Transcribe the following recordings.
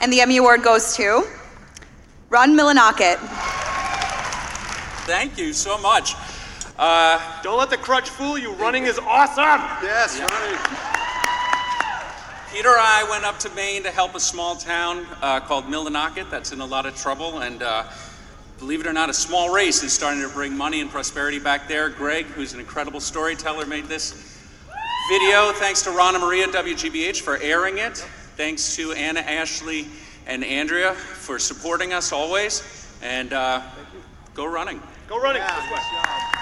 And the Emmy Award goes to Ron Millinocket. Thank you so much. Don't let the crutch fool you. Running is awesome. Yes, running. Peter and I went up to Maine to help a small town called Millinocket that's in a lot of trouble, and believe it or not, a small race is starting to bring money and prosperity back there. Greg, who's an incredible storyteller, made this video. Thanks to Ron and Maria WGBH for airing it. Thanks to Anna, Ashley, and Andrea for supporting us always. And go running. Go running. Yeah, This way. nice job.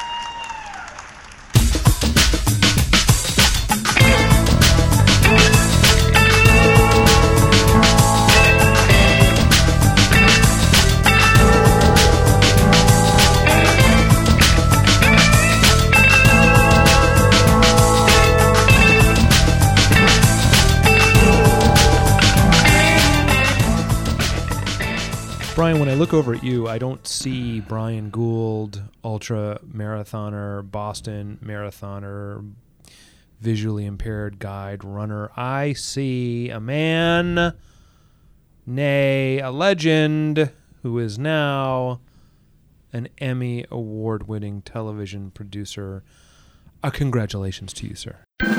Brian, when I look over at you, I don't see Brian Gould, ultra marathoner, Boston marathoner, visually impaired guide, runner. I see a man, nay, a legend, who is now an Emmy award-winning television producer. Congratulations to you, sir.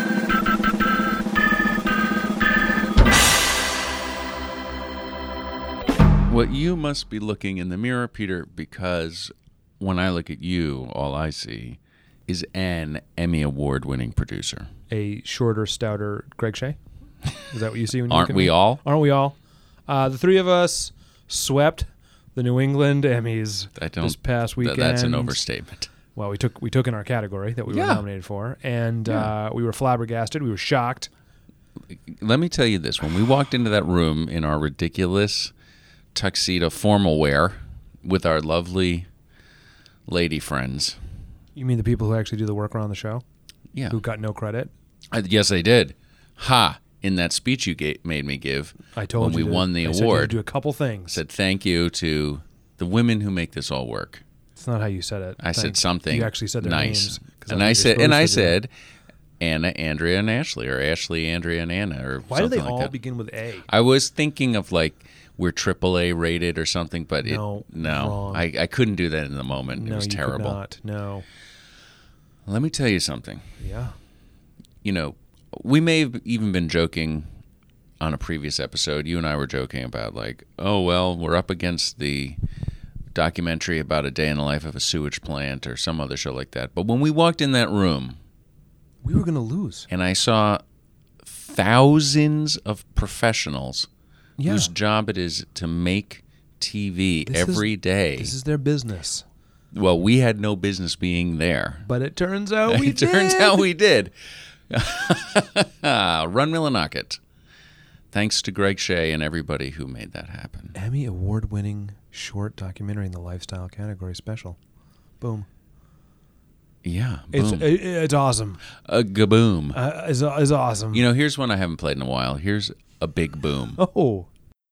What you must be looking in the mirror, Peter, because when I look at you, all I see is an Emmy award-winning producer. A shorter, stouter Greg Shea? Is that what you see when you Aren't look at we me? all? Aren't we all? The three of us swept the New England Emmys this past weekend. That's an overstatement. Well, we took in our category that we were nominated for, and we were flabbergasted. We were shocked. Let me tell you this. When we walked into that room in our ridiculous tuxedo formal wear with our lovely lady friends. You mean the people who actually do the work around the show? Yeah. Who got no credit? Yes, I did. Ha! In that speech you made me give I told when you we won the I said you award, had to do a couple things. I said thank you to the women who make this all work. It's not how you said it. I said something You actually said their nice. names. 'Cause And that's I what you're said, supposed to do. Anna, Andrea, and Ashley, or Ashley, Andrea, and Anna, or Why do something they like all that. begin with A? I was thinking of like we're AAA rated or something, but No, wrong. I couldn't do that in the moment. No, It was you terrible. could not. No. Let me tell you something. Yeah. You know, we may have even been joking on a previous episode. You and I were joking about like, oh, well, we're up against the documentary about a day in the life of a sewage plant or some other show like that. But when we walked in that room, We were going to lose. and I saw thousands of professionals Yeah. whose job it is to make TV every day. This is their business. Well, we had no business being there. But it turns out we did. Turns out we did. Run Millinocket. Thanks to Greg Shea and everybody who made that happen. Emmy award-winning short documentary in the lifestyle category special. Boom. Yeah, boom. It's awesome. A gaboom. It's awesome. You know, here's one I haven't played in a while. Here's a big boom. Oh.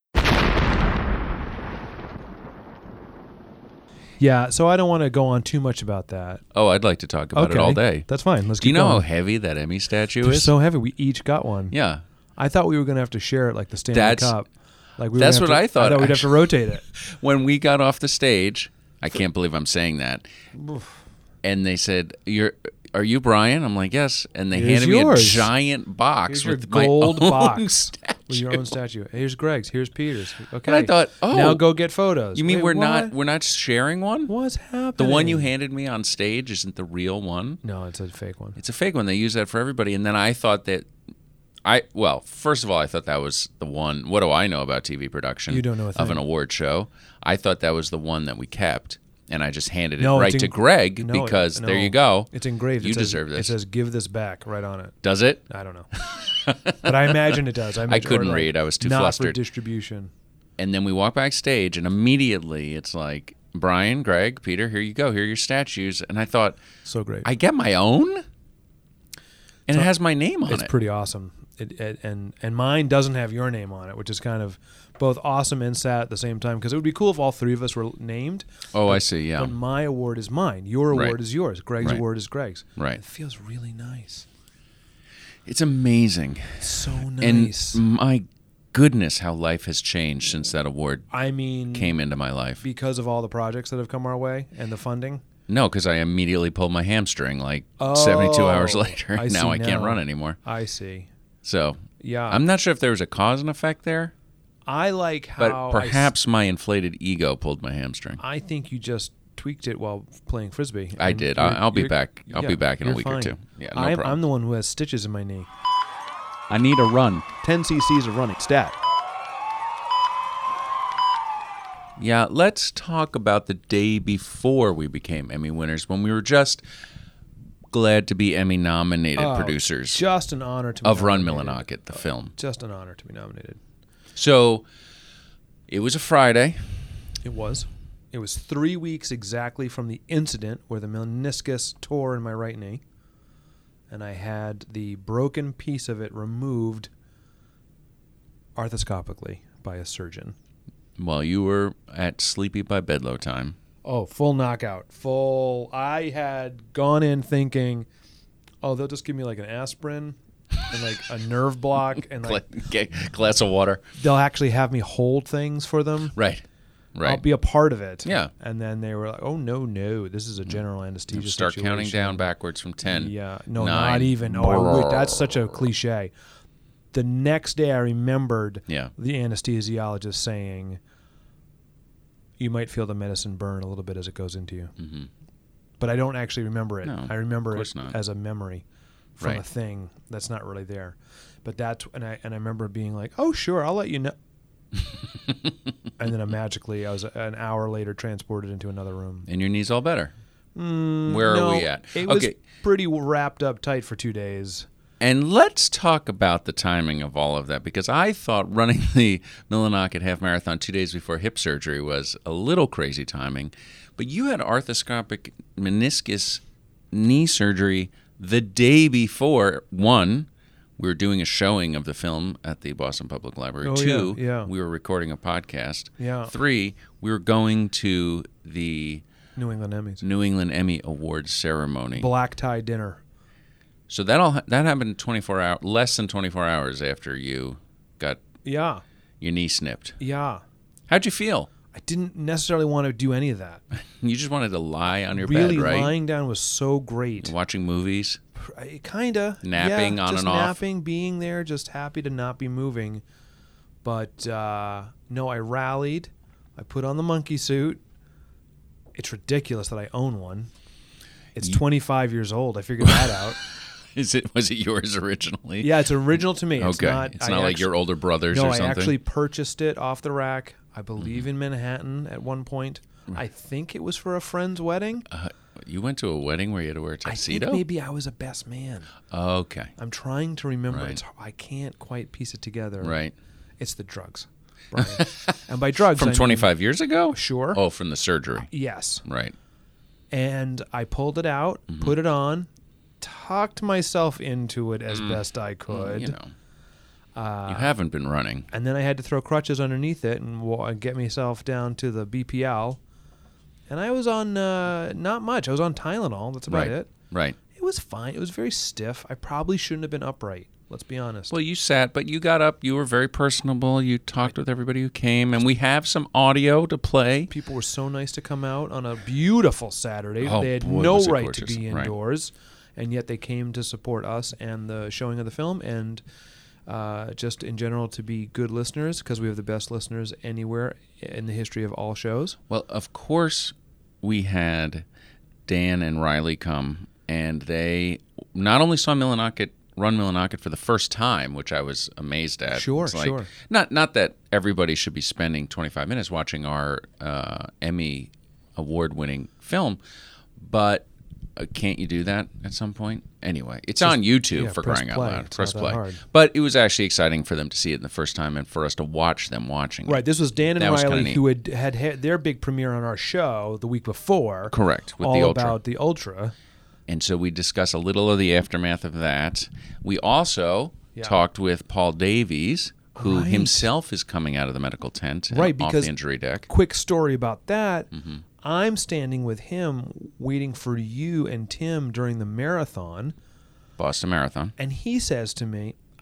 Yeah, so I don't want to go on too much about that. Oh, I'd like to talk about it all day. That's fine. Let's Do you keep know how going. heavy that Emmy statue They're is? so heavy. We each got one. Yeah. I thought we were going to have to share it like the Stanley That's- Cup. Like we were that's gonna what have I to, thought, I thought we'd have to actually. rotate it. When we got off the stage, I can't believe I'm saying that. And they said, "Are you Brian?" I'm like, "Yes." And they Here's handed me a yours. giant box Here's your with my gold own box statue. with your own statue. Here's Greg's. Here's Peter's. Okay. And I thought, oh, now go get photos. You mean Wait, we're not sharing one? What's happening? The one you handed me on stage isn't the real one. No, it's a fake one. It's a fake one. They use that for everybody. And then I thought that first of all, I thought that was the one. What do I know about TV production? You don't know a of thing. an award show. I thought that was the one that we kept, and I just handed it No, right it's to Greg no, because no. there you go. It's engraved. You It says- deserve this. It says "Give this back" right on it. Does it? I don't know, but I imagine it does. I couldn't read. I was too not flustered. for distribution. And then we walk backstage, and immediately it's like, Brian, Greg, Peter, here you go. Here are your statues. And I thought, So great. I get my own? And it has my name on It's it. pretty awesome. And mine doesn't have your name on it, which is kind of both awesome and sad at the same time, because it would be cool if all three of us were named. Oh, I see, yeah. But my award is mine. Your award Right. is yours. Greg's Right. award is Greg's. Right. It feels really nice. It's amazing. It's so nice. And my goodness, how life has changed since that award I mean, came into my life. because of all the projects that have come our way and the funding. No, because I immediately pulled my hamstring 72 hours later. I Now see I can't now. run anymore. I see. So Yeah. I'm not sure if there was a cause and effect there, I like but how perhaps my inflated ego pulled my hamstring. I think you just tweaked it while playing frisbee. I And did. you're- I'll be you're- back. I'll be back in a you're week or fine. two. Yeah, no I'm problem. the one who has stitches in my knee. I need a run. 10 cc's of running. Stat. Yeah, let's talk about the day before we became Emmy winners, when we were just glad to be Emmy-nominated producers Just an honor to be of Run nominated. Millinocket, the film. Just an honor to be nominated. So it was a Friday. It was. It was 3 weeks exactly from the incident where the meniscus tore in my right knee, and I had the broken piece of it removed arthroscopically by a surgeon. While you were at Sleepy by Bedlow time. Oh, full knockout. Full. I had gone in thinking, oh, they'll just give me like an aspirin and like a nerve block, and like Glass of water. they'll actually have me hold things for them. Right. I'll be a part of it. Yeah. And then they were like, oh, no, this is a general anesthesia Start counting situation. down backwards from 10. Yeah. No, 9. not even. Oh, wait, that's such a cliche. The next day I remembered Yeah. the anesthesiologist saying, you might feel the medicine burn a little bit as it goes into you. Mm-hmm. But I don't actually remember it. No, I remember of course it not. as a memory from a Right. thing that's not really there. But that's and I remember being like, "Oh, sure, I'll let you know." And then I was an hour later transported into another room. And your knee's all better. Where No, are we at? It was Okay. pretty wrapped up tight for 2 days. And let's talk about the timing of all of that, because I thought running the Millinocket Half Marathon 2 days before hip surgery was a little crazy timing. But you had arthroscopic meniscus knee surgery the day before. One, we were doing a showing of the film at the Boston Public Library. Oh, Two, yeah. we were recording a podcast. Yeah. Three, we were going to the New England Emmys. New England Emmy Awards ceremony. Black tie dinner. So that happened 24 hours, less than 24 hours after you got Yeah. your knee snipped. Yeah. How'd you feel? I didn't necessarily want to do any of that. You just wanted to lie on your Really, bed, right? lying down was so great. Watching movies. Kinda Napping on just and off. napping, being there, just happy to not be moving. But no, I rallied. I put on the monkey suit. It's ridiculous that I own one. It's 25 years old. I figured that out. Was it yours originally? Yeah, it's original to me. It's Okay. not, It's not like your older brothers No, or I something. actually purchased it off the rack. I believe in Manhattan at one point. I think it was for a friend's wedding. You went to a wedding where you had to wear a I tuxedo? think maybe I was a best man. Okay. I'm trying to remember. Right. I can't quite piece it together. Right. It's the drugs, Brian. And by drugs, From I mean- 25 years ago? Sure. Oh, from the surgery. Yes. Right. And I pulled it out, Mm-hmm. put it on, tucked myself into it as best I could. You know. You haven't been running. And then I had to throw crutches underneath it and get myself down to the BPL. And I was on not much. I was on Tylenol. That's about Right. it. Right. It was fine. It was very stiff. I probably shouldn't have been upright. Let's be honest. Well, you sat, but you got up. You were very personable. You talked with everybody who came, and we have some audio to play. People were so nice to come out on a beautiful Saturday. Oh, They had boy, no was it right gorgeous. to be Right. indoors, and yet they came to support us and the showing of the film, and just in general to be good listeners, because we have the best listeners anywhere in the history of all shows. Well, of course, we had Dan and Riley come, and they not only saw Run Millinocket for the first time, which I was amazed at. Sure, It's like, sure. Not that everybody should be spending 25 minutes watching our Emmy award-winning film, but can't you do that at some point? Anyway, it's on YouTube yeah, for press crying out play. loud. It's Press not that play. hard. But it was actually exciting for them to see it the first time and for us to watch them watching it. Right. This was Dan and That was kinda Riley, neat. who had their big premiere on our show the week before. Correct, with all the Ultra. about the Ultra. And so we discuss a little of the aftermath of that. We also talked with Paul Davies, who Right. himself is coming out of the medical tent Right, off because the injury deck. Quick story about that. Mm-hmm. I'm standing with him waiting for you and Tim during the marathon, Boston Marathon. and he says to me,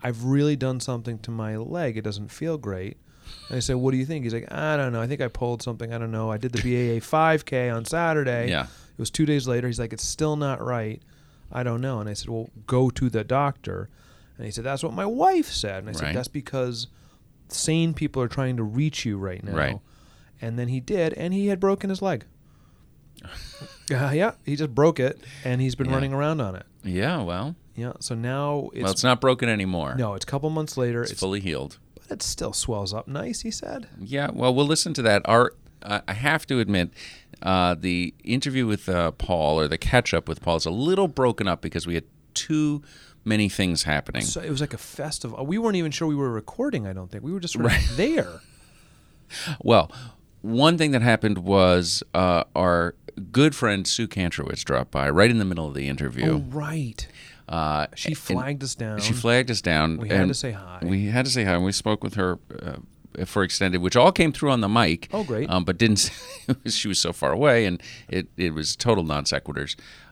I've really done something to my leg. It doesn't feel great. And I said, what do you think? He's like, I don't know. I think I pulled something. I don't know. I did the BAA 5K on Saturday. Yeah. It was 2 days later. He's like, it's still not right. I don't know. And I said, well, go to the doctor. And he said, that's what my wife said. And I said, Right. that's because sane people are trying to reach you right now. Right. And then he did, and he had broken his leg. Yeah, he just broke it, and he's been Yeah. running around on it. Yeah, well, Yeah, so now it's not broken anymore. no, it's a couple months later. It's fully healed. But it still swells up nice, he said. Yeah, well, we'll listen to that. I have to admit, the interview with Paul, or the catch-up with Paul, is a little broken up because we had too many things happening. So it was like a festival. We weren't even sure we were recording, I don't think. We were just sort of there. Well, one thing that happened was our good friend Sue Kantrowitz dropped by right in the middle of the interview. Oh, right. She flagged us down. She flagged us down. We had to say hi. We had to say hi, and we spoke with her for extended, which all came through on the mic. Oh, great. But didn't. She was so far away, and it was total non sequiturs.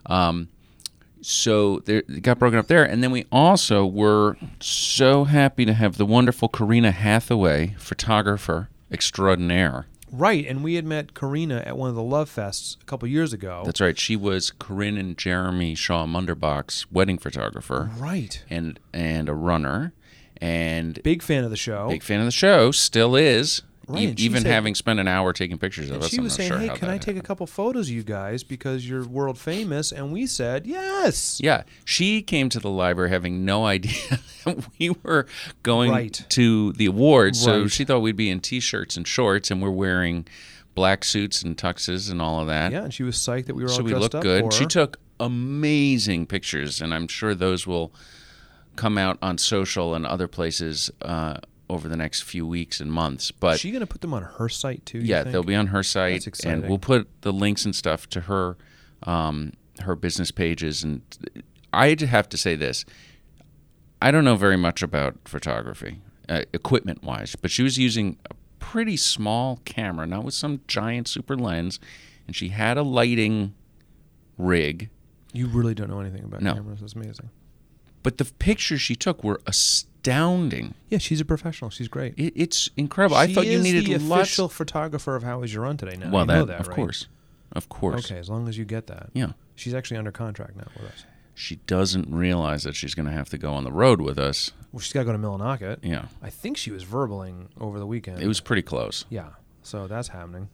So it got broken up there, and then we also were so happy to have the wonderful Karina Hathaway, photographer extraordinaire. Right, and we had met Karina at one of the Love Fests a couple years ago. That's right. She was Corinne and Jeremy Shaw Munderbach's wedding photographer. Right. And a runner. And Big fan of the show. big fan of the show, still is. Right, and she Even said- having spent an hour taking pictures of And us. she I'm was not saying, sure hey, how can that I take a happened. couple photos of you guys because you're world famous? And we said, yes. Yeah, she came to the library having no idea that we were going Right. to the awards. So Right. she thought we'd be in T-shirts and shorts, and we're wearing black suits and tuxes and all of that. Yeah, and she was psyched that we were all So we dressed looked up good. for She her. took amazing pictures, and I'm sure those will come out on social and other places over the next few weeks and months. But Is she going to put them on her site too? you yeah, think? they'll be on her site, That's exciting. and we'll put the links and stuff to her her business pages. And I'd have to say this: I don't know very much about photography, equipment-wise, but she was using a pretty small camera, not with some giant super lens, and she had a lighting rig. You really don't know anything about No. cameras. That's amazing. But the pictures she took were astounding. Yeah, she's a professional. She's great. It's incredible. I thought you needed the lots. official photographer of How Is Your Run Today now. Well, you know that of right? course, of course. Okay, as long as you get that. Yeah. She's actually under contract now with us. She doesn't realize that she's going to have to go on the road with us. Well, she's got to go to Millinocket. Yeah, I think she was verbaling over the weekend. it was pretty close. Yeah, so that's happening.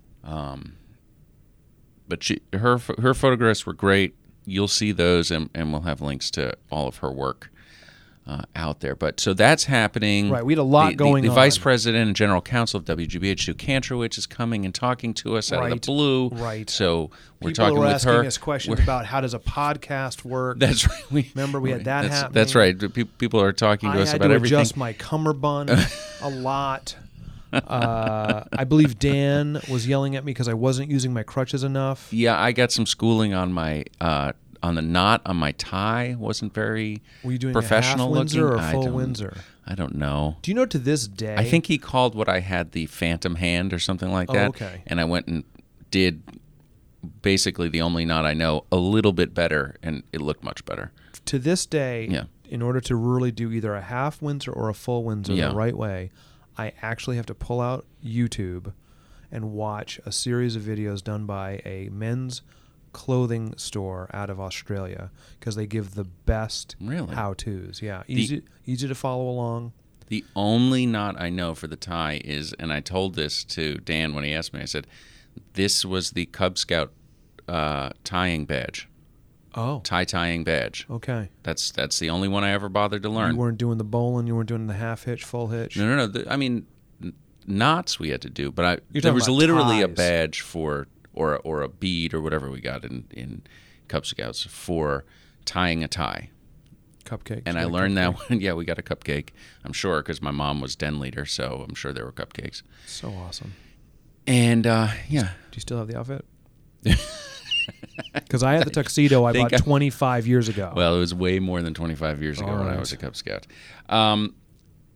But her photographs were great. You'll see those, and we'll have links to all of her work out there. But so that's happening. Right, we had a lot going The vice on. president and general counsel of WGBH, Sue Kantrowitz, is coming and talking to us out of Right, the blue. right. So we're People talking were with asking her. us questions We're- about how does a podcast work. That's right. Remember, we had that happening. That's right. People are talking to I us had about to everything. adjust my cummerbund a lot. I believe Dan was yelling at me because I wasn't using my crutches enough. Yeah, I got some schooling on my on the knot on my tie. Wasn't very Were you doing professional a half Windsor looking. or full I don't- Windsor? I don't know. Do you know to this day? I think he called what I had the phantom hand or something like Oh, that. okay. And I went and did basically the only knot I know a little bit better, and it looked much better. to this day, Yeah. in order to really do either a half Windsor or a full Windsor Yeah. the right way, I actually have to pull out YouTube and watch a series of videos done by a men's clothing store out of Australia because they give the best Really? how-tos. Yeah, easy to follow along. The only knot I know for the tie is, and I told this to Dan when he asked me, I said, this was the Cub Scout tying badge, Oh, tying badge. okay. That's the only one I ever bothered to learn. You weren't doing the bowling. You weren't doing the half hitch, full hitch. No. I mean, knots we had to do, but You're there talking was about literally a ties. badge for, or a bead or whatever we got in Cub Scouts for tying a tie. Cupcake. And I learned that when, yeah, we got a cupcake, I'm sure, because my mom was den leader, so I'm sure there were cupcakes. So awesome. And, yeah. Do you still have the outfit? Because I had the tuxedo I think bought 25 years ago. Well, it was way more than 25 years ago All when I right. was a Cub Scout.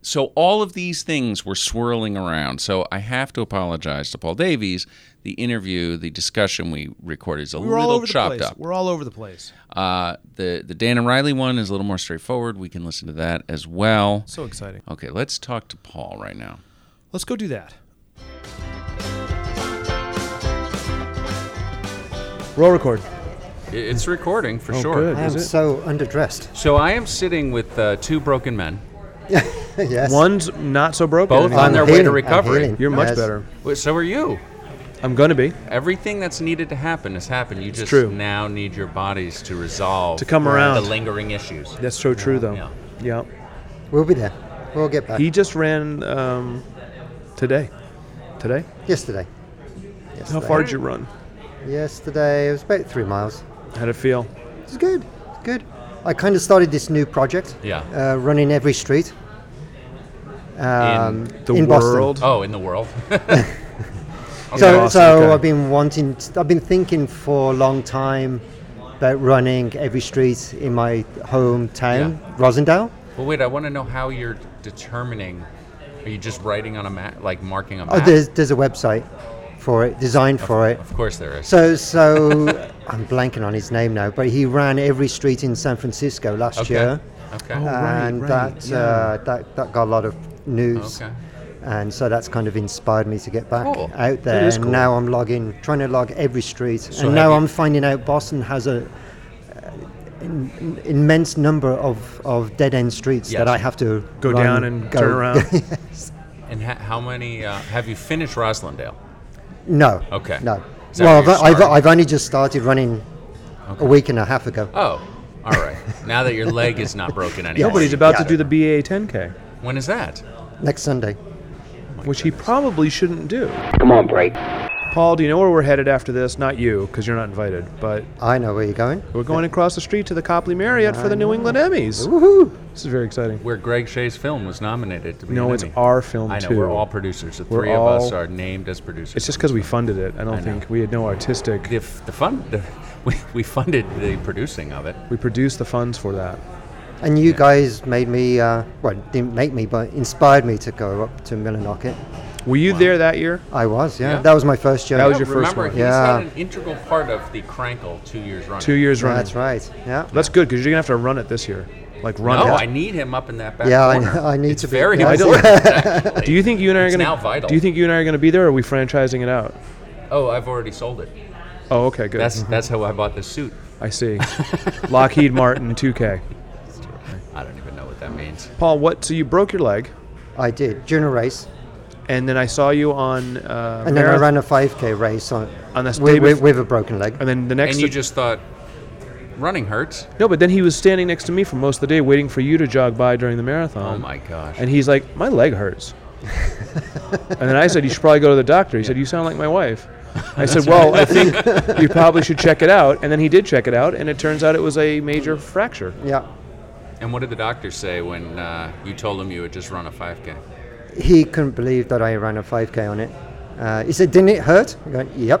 So all of these things were swirling around. So I have to apologize to Paul Davies. The interview, the discussion we recorded is a little chopped up. We're all over the place. The Dan and Riley one is a little more straightforward. We can listen to that as well. So exciting. Okay, let's talk to Paul right now. Let's go do that. Roll record. It's recording for sure. Good. I am so underdressed. So I am sitting with two broken men, Yes. One's not so broken. both on their way to healing, I'm recovery. healing. You're much Yes. better. Well, so are you. I'm going to be. Everything that's needed to happen has happened. You just true. now need your bodies to resolve To come the around. lingering issues. That's so true, though. Yeah. Yeah. We'll be there. We'll get back. He just ran today. Today? Yesterday. How far did you run? Yesterday, it was about 3 miles. How'd it feel? It's good. It's good. I kind of started this new project. Yeah. Running every street. In The in Boston. world? Oh, in the world. So, Boston, so okay. I've been thinking for a long time about running every street in my hometown, Rosendale. Well, wait. I want to know how you're determining. Are you just writing on a map, like marking a Oh, map? there's a website for it, designed for it. Of course there is. So I'm blanking on his name now, but he ran every street in San Francisco last Okay. year, Okay. and that got a lot of news. Okay. And so that's kind of inspired me to get back Cool. out there. is And cool. now I'm trying to log every street. So and have now you- I'm finding out Boston has an immense number of dead end streets Yes. that I have to Go run, down and turn around? And how many have you finished Roslindale? No. Okay. No. Is that Well, where you're starting? I've only just started running a week and a half ago. Oh, all right. Now that your leg is not broken anymore. No, but he's about to Yeah. do the BA 10K, When is that? Next Sunday. which he probably shouldn't do. Come on, break. Paul, do you know where we're headed after this? Not you, because you're not invited, but I know where you're going. we're going across the street to the Copley Marriott for the New England Emmys. Woohoo! This is very exciting. Where Greg Shea's film was nominated to be No, an it's Emmy. our film, I know, too. we're all producers. The We're three of us all- are named as producers. It's just because we funded it. I don't I know. think we had no artistic. We funded the producing of it. We produced the funds for that. And you guys made me, didn't make me, but inspired me to go up to Millinocket. Were you there that year? I was, yeah. Yeah. That was my first journey. That was your first Remember, one. he's Yeah. had an integral part of the Crankle 2 years running. 2 years running. That's right, yeah. That's good because you're gonna have to run it this year. Like run No, it. I need him up in that back Yeah, corner. I need it's to be- very yeah, I don't- important, actually. Do you think you and I are It's gonna? now vital. Do you think you and I are gonna be there, or are we franchising it out? Oh, I've already sold it. Oh, okay, good. That's how I bought this suit. I see. Lockheed Martin 2K. I don't even know what that means. Paul, what? So you broke your leg, I did, during a race. and then I saw you on. And then I ran a 5K race on On this day with a broken leg. And then the next. And you just thought, running hurts? No, but then he was standing next to me for most of the day, waiting for you to jog by during the marathon. Oh my gosh. And he's like, "My leg hurts." And then I said, "You should probably go to the doctor." He said, "You sound like my wife." I said, "Well, I think you probably should check it out." And then he did check it out, and it turns out it was a major fracture. Yeah. And what did the doctor say when you told him you had just run a 5K? He couldn't believe that I ran a 5K on it. He said, "Didn't it hurt?" I go, "Yep."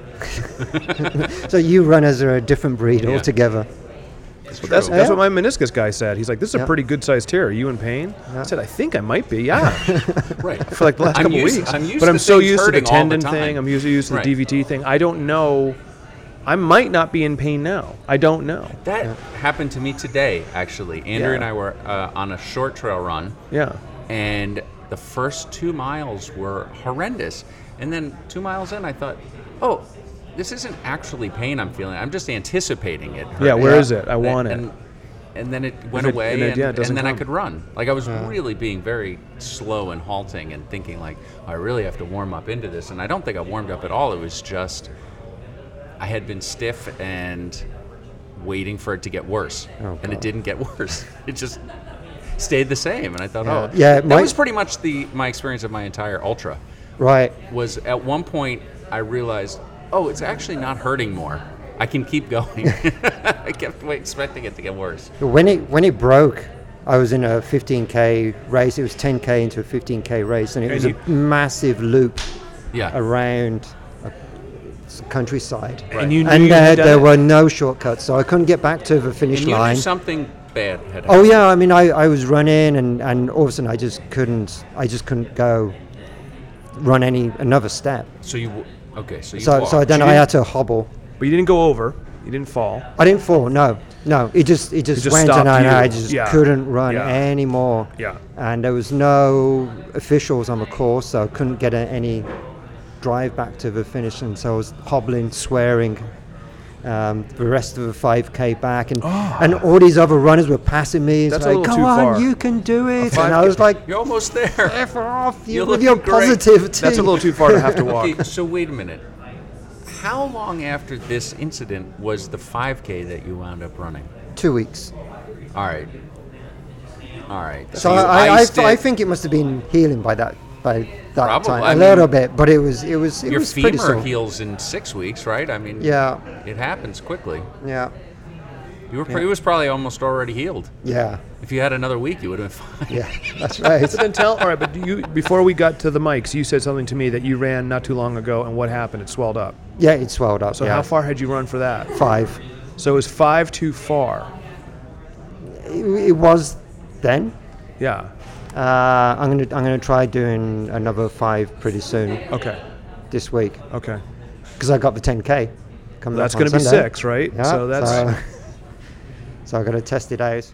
So you runners are a different breed Yeah. altogether. That's Yeah. what my meniscus guy said. He's like, "This is a Yeah. pretty good sized tear. Are you in pain?" I said, "I think I might be. Yeah." Right. For like the last I'm couple used- weeks. I'm used but to I'm so things used to the hurting all the tendon time. thing. I'm used to Right. the DVT thing. I don't know. I might not be in pain now. I don't know. That happened to me today, actually. Andrew Yeah. and I were on a short trail run, Yeah. and the first 2 miles were horrendous. And then 2 miles in, I thought, oh, this isn't actually pain I'm feeling. I'm just anticipating it. Yeah, hurting. where is it? I want it. And then it went it- away, and it- yeah, it and doesn't then I come. could run. Like, I was really being very slow and halting and thinking, like, I really have to warm up into this. And I don't think I warmed up at all. It was just, I had been stiff and waiting for it to get worse. And it didn't get worse. It just stayed the same. And I thought, oh, Yeah, that was pretty much my experience of my entire ultra. Right. Was at one point I realized, oh, it's actually not hurting more. I can keep going. I kept expecting it to get worse. When it broke, I was in a 15K race. It was 10K into a 15K race, and it was a massive loop Yeah. around countryside. And you knew And you had done there it? were no shortcuts, so I couldn't get back to the finish And you line. knew something bad had happened? Oh yeah, I mean, I was running, and all of a sudden I just couldn't go run another step. So you walked. So then I had to hobble. But you didn't go over. You didn't fall. I didn't fall. No. It just went, stopped and I you. just Yeah. couldn't run Yeah. anymore. Yeah. And there was no officials on the course, so I couldn't get any drive back to the finish, and so I was hobbling, swearing. The rest of the 5K back, and all these other runners were passing me. It's That's a like, little go too on, far. you can do it. And 5K. I was like, You're almost there. F off, You're with your looking great. positivity. That's a little too far to have to walk. Okay, so wait a minute. How long after this incident was the 5K that you wound up running? 2 weeks. All right. So you I iced it. think it must have been healing by that Probably. time. I A mean, little bit, but it was Your pretty femur sore. heals in 6 weeks, right? I mean, Yeah, it happens quickly. yeah, It was probably almost already healed. yeah, If you had another week, you would have been fine. yeah. That's right. So then all right, but before we got to the mics, you said something to me that you ran not too long ago, and what happened? It swelled up. Yeah, it swelled up. So yeah. how far had you run for that? 5. So is 5 too far? It was then. Yeah. I'm gonna try doing another 5 pretty soon Okay. this week Okay. because I got the 10K coming That's up on going to be Sunday. 6, right? Yeah, So that's so I got to test it out.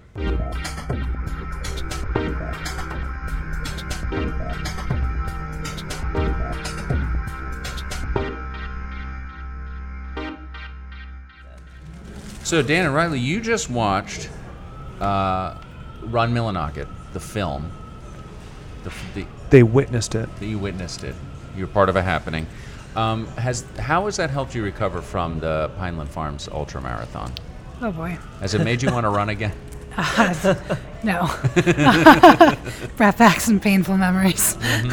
So, Dan and Riley, you just watched Run Millinocket, the film. they witnessed it. You witnessed it. You were part of a happening. How has that helped you recover from the Pineland Farms Ultra Marathon? Oh boy. Has it made you want to run again? No. Brought back some painful memories.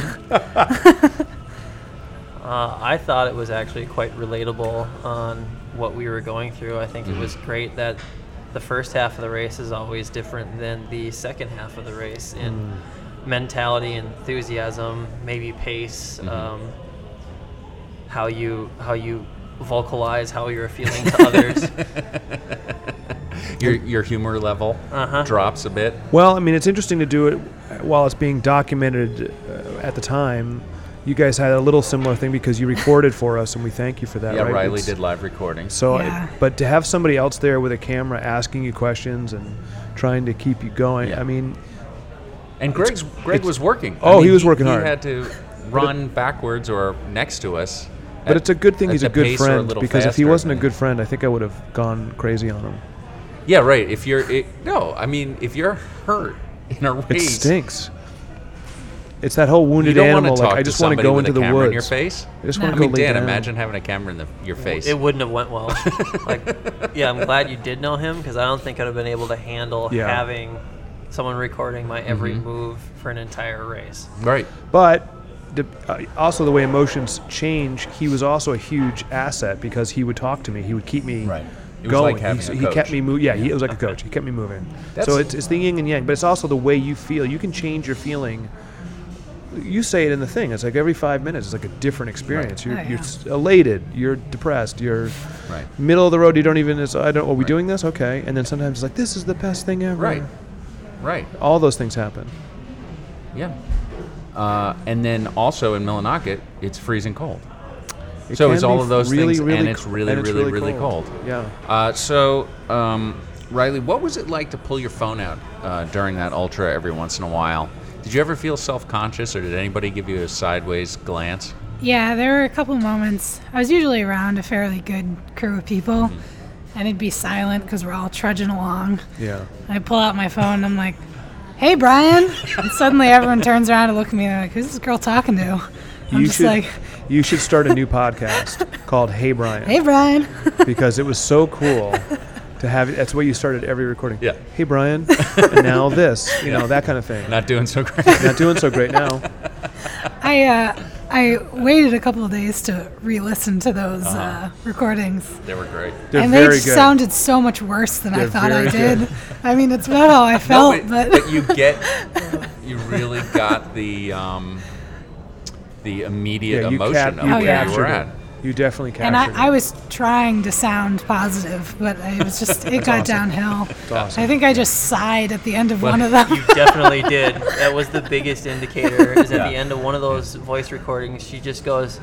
I thought it was actually quite relatable on what we were going through. I think it was great that the first half of the race is always different than the second half of the race in mentality, enthusiasm, maybe pace, how you vocalize how you're feeling to others. Your humor level drops a bit. Well, I mean, it's interesting to do it while it's being documented at the time. You guys had a little similar thing because you recorded for us, and we thank you for that. Yeah, right? Riley did live recording. So, Yeah. but to have somebody else there with a camera asking you questions and trying to keep you going, Yeah. I mean, And Greg was working. Oh, he was working hard. He had to run backwards or next to us. but it's a good thing at he's a the good pace or a friend little because if he faster wasn't a than- good friend, I think I would have gone crazy on him. Yeah, right. If you're if you're hurt in a It race, stinks. It's that whole you wounded don't want animal. to talk Like I to just want to somebody go with into a the camera woods. in your face. I just No. want I to go mean, lay Dan, down. imagine having a camera in your face. It wouldn't have went well. Yeah, I'm glad you did know him because I don't think I'd have been able to handle Yeah. having someone recording my every move for an entire race. Right. But also the way emotions change, he was also a huge asset because he would talk to me. He would keep me Right. It was going. like having a He kept coach. me moving. Yeah, it was like a coach. He kept me moving. That's- So it's the yin and yang, but it's also the way you feel. You can change your feeling. You say it in the thing. It's like every 5 minutes, it's like a different experience. Right. You're Oh, yeah. elated. You're depressed. You're Right. middle of the road. You don't even. Are we doing this? Okay. And then sometimes it's like, this is the best thing ever. Right. Right. All those things happen. Yeah. And then also in Millinocket, it's freezing cold. It So can it's all be of those really, things, really and it's co- really, and it's really, really cold. Yeah. So, Riley, what was it like to pull your phone out during that ultra every once in a while? Did you ever feel self-conscious, or did anybody give you a sideways glance? Yeah, there were a couple moments. I was usually around a fairly good crew of people, and it'd be silent because we're all trudging along. Yeah. I pull out my phone and I'm like, "Hey, Brian!" And suddenly everyone turns around and look at me and they're like, "Who's this girl talking to?" I'm You just should like, you should start a new podcast called Hey Brian. "Hey, Brian!" Because it was so cool to have. That's where you started every recording. Yeah. Hey Brian, and now this, that kind of thing. Not doing so great. Not doing so great now. I waited a couple of days to re-listen to those recordings, They were great. They're and very they good. sounded so much worse than I They're thought I very did. I mean, it's not how I felt, but you really got the immediate Yeah, you emotion cap- of you where you captured were it. at. You definitely captured And it. I was trying to sound positive, but it was just, it got downhill. awesome. I think I just sighed at the end of one of them. You definitely did. That was the biggest indicator. Is at the end of one of those voice recordings, she just goes.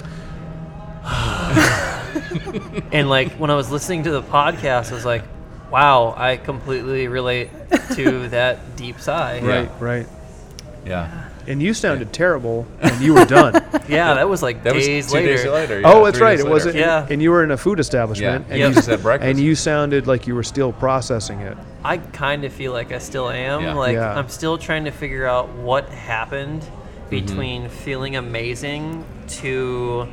And like when I was listening to the podcast, I was like, "Wow, I completely relate to that deep sigh." Right. Yeah. And you sounded terrible, and you were done. Yeah, that was like That was days 2 later. days later. Oh, yeah, that's 3 right. days It wasn't. later. Yeah. And you were in a food establishment, Yeah. and You you just had breakfast. and you sounded like you were still processing it. I kind of feel like I still am. Yeah. Like Yeah. I'm still trying to figure out what happened between feeling amazing to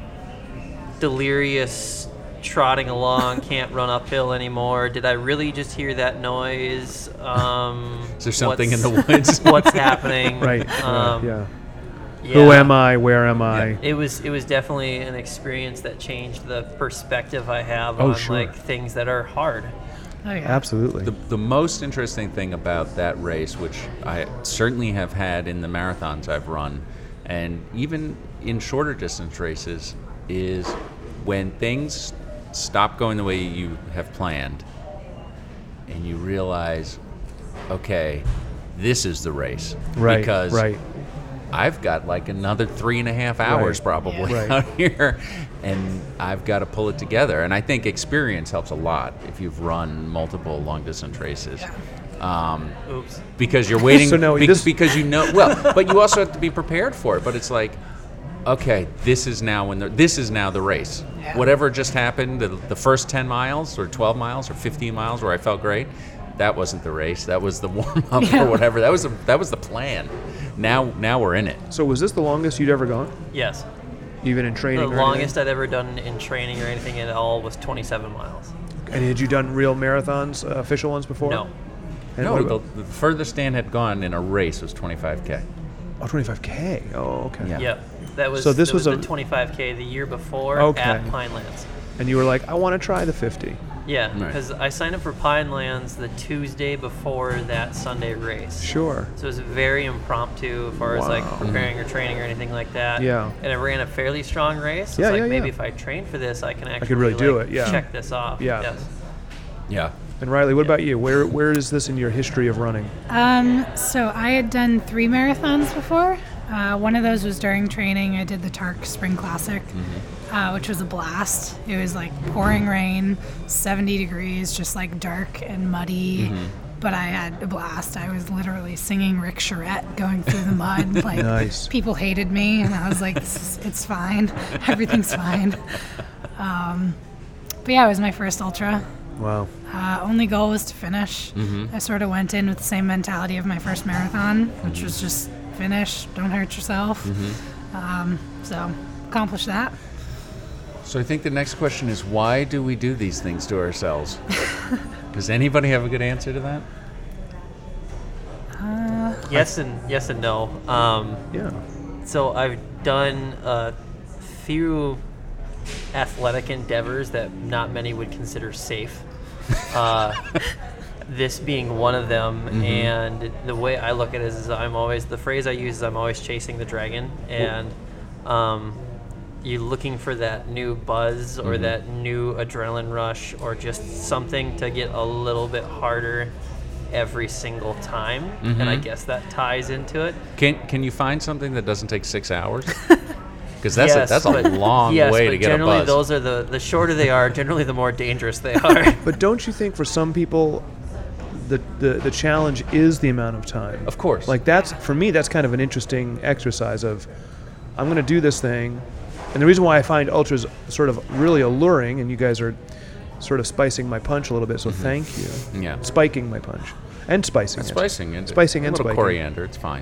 delirious trotting along, can't run uphill anymore. Did I really just hear that noise? Is there something in what's- the woods? What's happening? Right. Yeah. Who am I? Where am I? It was definitely an experience that changed the perspective I have Oh, on sure. like things that are hard. Oh, yeah. Absolutely. The most interesting thing about that race, which I certainly have had in the marathons I've run, and even in shorter distance races, is when things stop going the way you have planned, and you realize, okay, this is the race. Right. Because right. I've got like another 3.5 hours Right. probably Right. out here, and I've got to pull it together. And I think experience helps a lot if you've run multiple long distance races. Oops. Because you're waiting, So no, because you know, well, but you also have to be prepared for it. But it's like, okay, this is now the race. Yeah. Whatever just happened, the first 10 miles or 12 miles or 15 miles where I felt great, that wasn't the race. That was the warm up Yeah. or whatever. That was the plan. Now we're in it. So was this the longest you'd ever gone, Yes. even in The training? or longest I'd ever done in training or anything at all was 27 miles. anything? And had you done real marathons, official ones before? No. And No, what the, about- the furthest Dan had gone in a race was 25K. Oh, 25K. Oh, okay. Yeah. Yep. That was So this that was the a- 25K the year before Okay. at Pinelands. And you were like, I want to try the 50. Yeah, Right. because I signed up for Pinelands the Tuesday before that Sunday race. Sure. So it was very impromptu as far as like Wow. preparing or training or anything like that. Yeah. And I ran a fairly strong race. So Yeah, it's like yeah, maybe yeah. if I train for this, I can actually could really do like, it, yeah. check this off. Yeah. Yes. Yeah. And Riley, what about you? Where is this in your history of running? So I had done 3 marathons before. One of those was during training. I did the Tark Spring Classic, which was a blast. It was like pouring rain, 70 degrees, just like dark and muddy. But I had a blast. I was literally singing Rick Charette going through the mud. Like Nice. people hated me, and I was like, "It's fine. Everything's fine." But yeah, it was my first ultra. Wow. Only goal was to finish. I sort of went in with the same mentality of my first marathon, which was just finish, don't hurt yourself. So accomplished that. So I think the next question is, why do we do these things to ourselves? Does anybody have a good answer to that? Yes and no. Yeah. So I've done a few athletic endeavors that not many would consider safe. This being one of them, and the way I look at it is the phrase I use is I'm always chasing the dragon, and you're looking for that new buzz or that new adrenaline rush or just something to get a little bit harder every single time, and I guess that ties into it. Can you find something that doesn't take 6 hours? Because that's Yes, a but- long yes, way but to get a generally buzz. those are the shorter they are, generally the more dangerous they are. But don't you think for some people, the challenge is the amount of time? Of course. Like that's, for me, that's kind of an interesting exercise of, I'm going to do this thing. And the reason why I find ultras sort of really alluring, and you guys are sort of spicing my punch a little bit, so thank you. Yeah. Spiking my punch. And spicing it. Spicing it. Spicing and a little spiking. coriander, it's fine.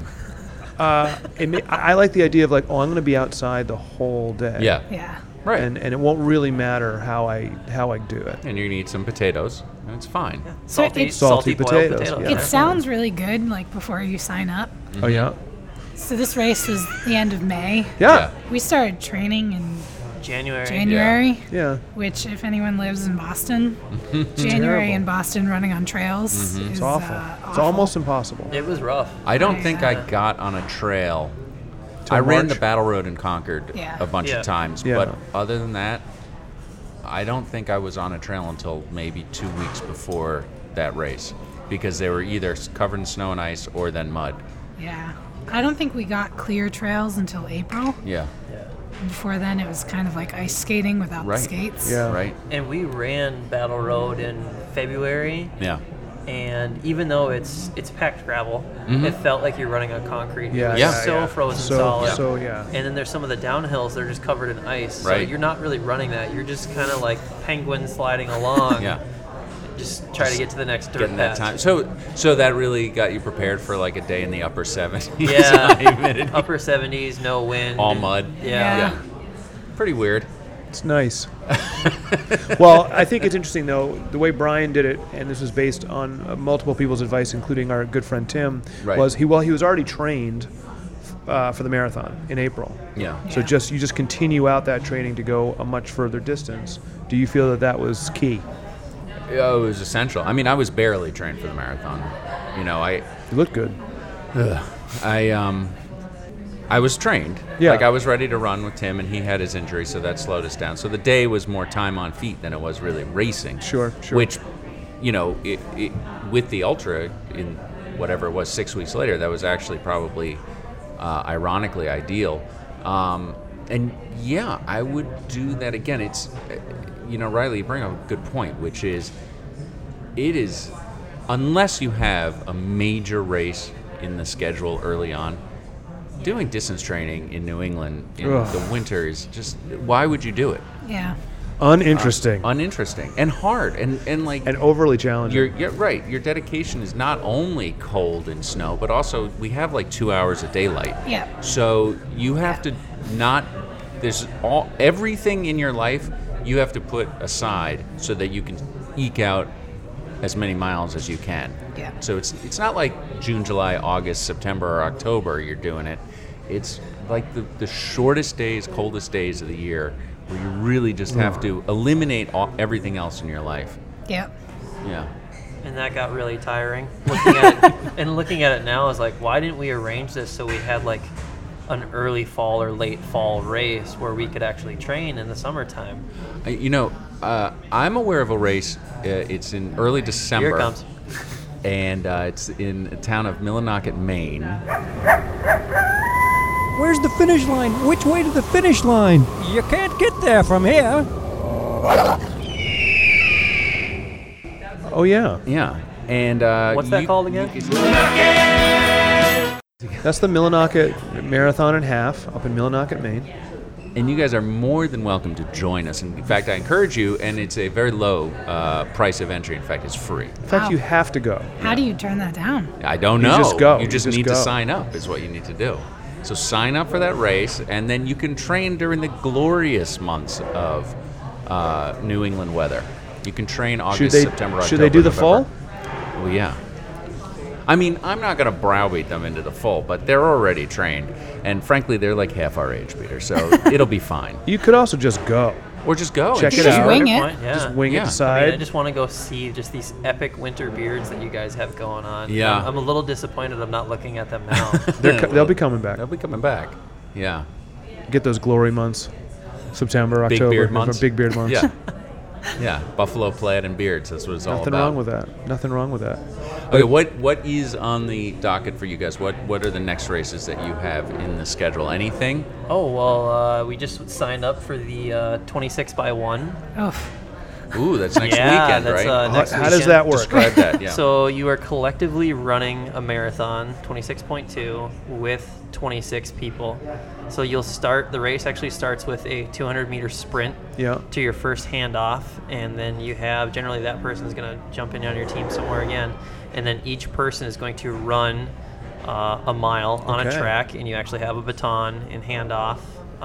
I like the idea of like, oh, I'm going to be outside the whole day. Yeah. Yeah. Right. And it won't really matter how I do it. And you're gonna eat some potatoes, and it's fine. Salty Salty boiled potatoes, potatoes. yeah. It sounds really good, like before you sign up. Oh yeah. So this race was the end of May. Yeah. We started training in January. January, Yeah. which if anyone lives in Boston, January Terrible. in Boston running on trails is It's awful. awful. It's almost impossible. It was rough. I don't think I Yeah. got on a trail. Till I ran the March? Battle Road in Concord Yeah. a bunch Yeah. of times, Yeah. but other than that, I don't think I was on a trail until maybe 2 weeks before that race, because they were either covered in snow and ice or then mud. Yeah. I don't think we got clear trails until April. Yeah. Before then, it was kind of like ice skating without the Right. skates. Yeah. Right. And we ran Battle Road in February, Yeah. and even though it's packed gravel, it felt like you're running on concrete. Yeah, It was yeah, so yeah. frozen So- solid. so, yeah. And then there's some of the downhills that are just covered in ice. So Right. you're not really running that. You're just kind of like penguin sliding along. Yeah. Just try to get to the next dirt Getting that patch. time. So that really got you prepared for like a day in the upper 70s. Yeah. high humidity. Upper 70s, no wind. All mud. Yeah. Pretty weird. It's nice. Well, I think it's interesting, though, the way Brian did it, and this was based on multiple people's advice, including our good friend Tim, Right. was he was already trained for the marathon in April. Yeah. So you just continue out that training to go a much further distance. Do you feel that was key? Yeah, it was essential. I mean, I was barely trained for the marathon. You know, You look good. I was trained. Yeah. Like I was ready to run with Tim, and he had his injury, so that slowed us down. So the day was more time on feet than it was really racing. Sure. Which, you know, it with the ultra in whatever it was 6 weeks later, that was actually probably ironically ideal. And yeah, I would do that again. It's, you know, Riley, you bring up a good point, which is, it is, unless you have a major race in the schedule early on, doing distance training in New England in the winter is just, why would you do it? Yeah. Uninteresting. Uninteresting and hard and like and overly challenging. You're right. Your dedication is not only cold and snow, but also we have like 2 hours of daylight. Yeah. So you have to not. There's everything in your life you have to put aside so that you can eke out as many miles as you can. Yeah. So it's not like June, July, August, September, or October you're doing it. It's like the shortest days, coldest days of the year, where you really just have to eliminate everything else in your life. Yep. Yeah. And that got really tiring. Looking at it now is like, why didn't we arrange this so we had like an early fall or late fall race where we could actually train in the summertime? You know, I'm aware of a race. It's in early December. Here it comes. And it's in the town of Millinocket, Maine. Where's the finish line? Which way to the finish line? You can't get there from here. Oh, yeah. Yeah. And what's that called again? That's the Millinocket Marathon and Half up in Millinocket, Maine. And you guys are more than welcome to join us. In fact, I encourage you, and it's a very low price of entry. In fact, it's free. In fact, Wow. you have to go. How do you turn that down? I don't You know. just go. You just You just need to go. sign up is what you need to do. So sign up for that race, and then you can train during the glorious months of New England weather. You can train August, September, October, Should they do the November. fall? Well, yeah. I mean, I'm not going to browbeat them into the full, but they're already trained. And frankly, they're like half our age, Peter, so it'll be fine. You could also just go. Or just go. Check and it Just out. wing Good it. point, yeah. Just wing Yeah. it I aside. mean, I just want to go see just these epic winter beards that you guys have going on. Yeah. I'm a little disappointed I'm not looking at them now. They'll be coming back. They'll be coming back. Yeah. Get those glory months. September, Big October. beard November, months. Big beard months. Yeah. Yeah. Buffalo plaid and beards. That's what it's all Nothing about. wrong with that. Nothing wrong with that. Okay, what is on the docket for you guys? What are the next races that you have in the schedule? Anything? Oh, well, we just signed up for the 26 by 1. Oh, Ooh, that's next Yeah, weekend, that's, right? next How does weekend. that work? Describe that, yeah. So you are collectively running a marathon, 26.2, with 26 people. So the race actually starts with a 200-meter sprint Yeah. to your first handoff, and then you have, generally that person is going to jump in on your team somewhere again, and then each person is going to run a mile on a Okay. track, and you actually have a baton and handoff.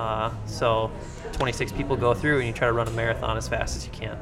So 26 people go through, and you try to run a marathon as fast as you can.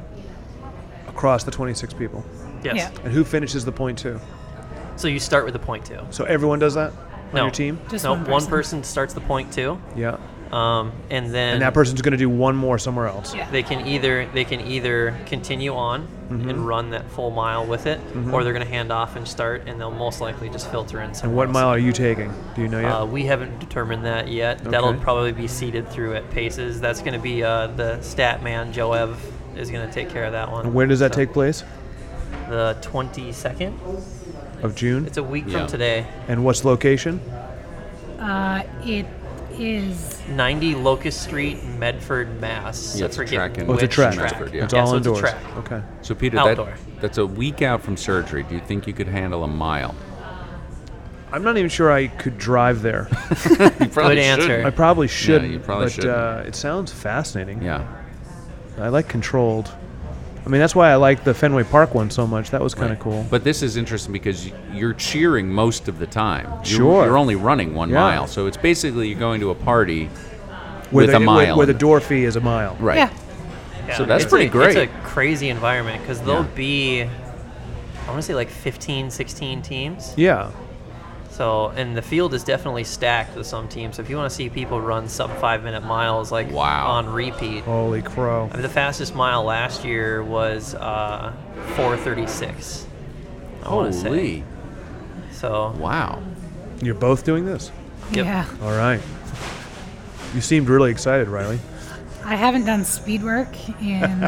Across the 26 people. Yes. Yeah. And who finishes the point two? So you start with the point 2. So everyone does that on No. your team? just No, one one person starts the point 2, Yeah. and then And that person's going to do one more somewhere else. Yeah. they can either continue on Mm-hmm. and run that full mile with it, or they're going to hand off and start, and they'll most likely just filter in And somewhere what else. mile are you taking? Do you know yet? We haven't determined that yet. That'll Okay. probably be seeded through at Paces. That's going to be the stat man, Joe Ev, is going to take care of that one. And where does that So, take place? The 22nd Of June? It's a week from today. And what's the location? It is 90 Locust Street, Medford, Mass. Yeah, I it's a forget track in it's a which track. Medford, yeah. It's Yeah, all so indoors. It's a track. Okay. So, Peter, Outdoor. that's a week out from surgery. Do you think you could handle a mile? I'm not even sure I could drive there. You probably Good answer. shouldn't. I probably should. you probably but shouldn't. It sounds fascinating. Yeah. I like controlled. I mean, that's why I like the Fenway Park one so much. That was kind of Right. cool. But this is interesting because you're cheering most of the time. Sure. You're only running 1 Yeah. mile. So it's basically you're going to a party Where with the, a mile. Where the door fee is a mile. Right. yeah. Yeah, So that's it's pretty great. It's a crazy environment because there'll Yeah. be, I want to say like 15, 16 teams. Yeah. So, and the field is definitely stacked with some teams. So if you want to see people run sub 5 minute miles like Wow. on repeat, Holy crow. I mean, the fastest mile last year was 4:36. I want to say. Holy. So Wow. You're both doing this? Yep. Yeah. All right. You seemed really excited, Riley. I haven't done speed work in